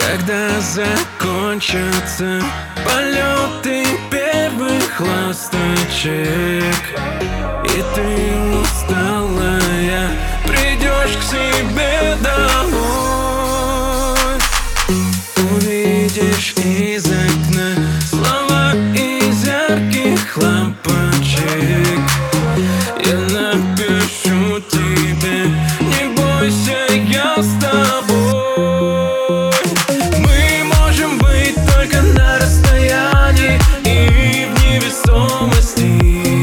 Когда закончатся полеты первых ласточек, и ты усталая придешь к себе домой, увидишь из окна слова из ярких лампочек. Я напишу тебе: не бойся, я с тобой. Мы можем быть только на расстоянии и в невесомости.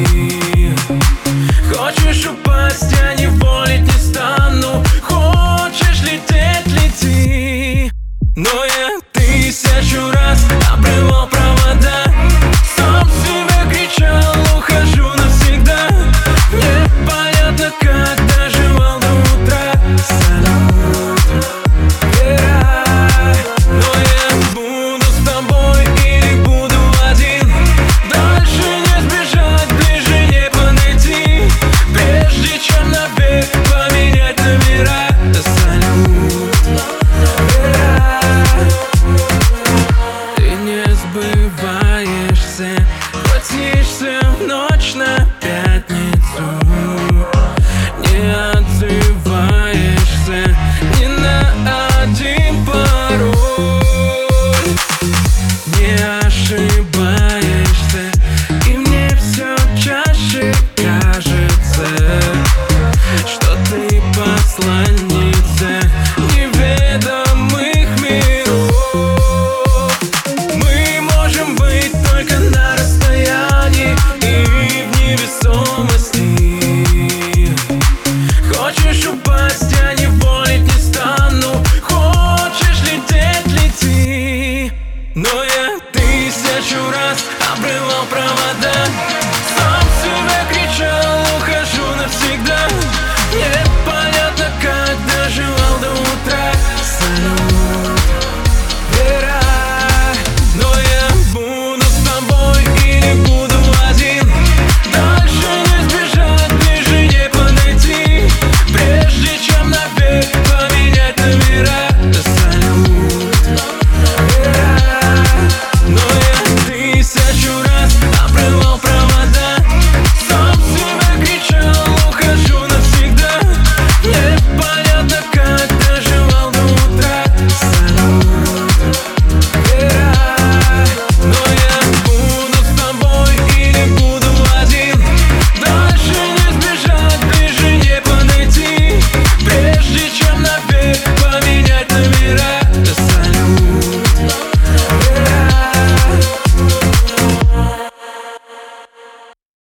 Хочешь упасть, я не волить не стану. Хочешь лететь, лети. Но я 1000 раз обрывал провода, сам себе кричал: ухожу навсегда. Мне понятно, как доживал до утра. Салют, вера. Но я буду с тобой или буду один. Дальше не сбежать, ближе не подойти, прежде чем навек поменять номера. Салют, вера. Ты не сбываешься, хоть снишься в ночь на пятницу. Не отзываешься ни на один